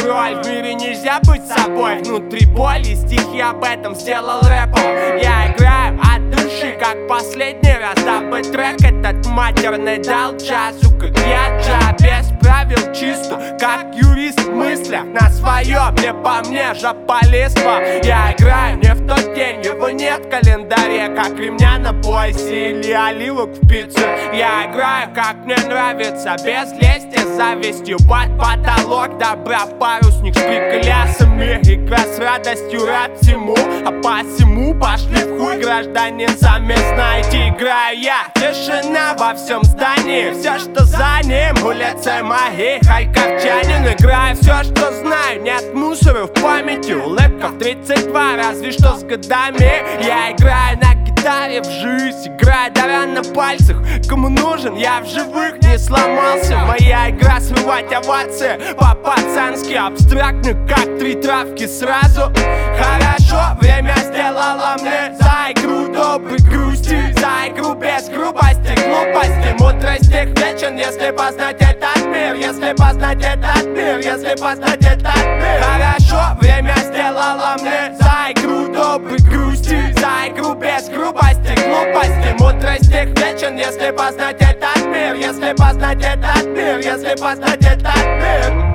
роль. В мире нельзя быть собой, внутри боли. Стихи об этом сделал рэпом. Я играю от души, как последний раз. Дабы трек этот матерный дал часу, как я джа, без правил чисто, как юрист в мыслях на своем, не по мне, жаполиство. Я играю не в тот день, его нет в календаре, как ремня на поясе или оливок в пицце. Я играю, как мне нравится, без лести, завистью под потолок добра, парусник с приколясами. Игра с радостью, рад всему, а посему пошли в хуй, гражданин, сами знаете. Играю я, тишина во всем здании, все, что за ним, улицы мои, харьковчанин. Играю все, что знаю, нет мусора в памяти, улыбка в 32, разве что с годами. Я играю на гитаре в жизнь, играю давя на пальцах. Кому нужен, я в живых не сломался. Моя игра срывать овации по-пацански, абстрактно, как три травки сразу. Хорошо, время сделало мне за игру доброй грусти, за игру без грубости, глупости, мудрости вечен, если познать этот мир, если познать этот мир, если познать этот мир. Хорошо, время сделало мне за игру доброй грусти, за игру без грубости, глупости, мудрости вечен, если познать этот мир, если познать этот мир, если познать этот мир.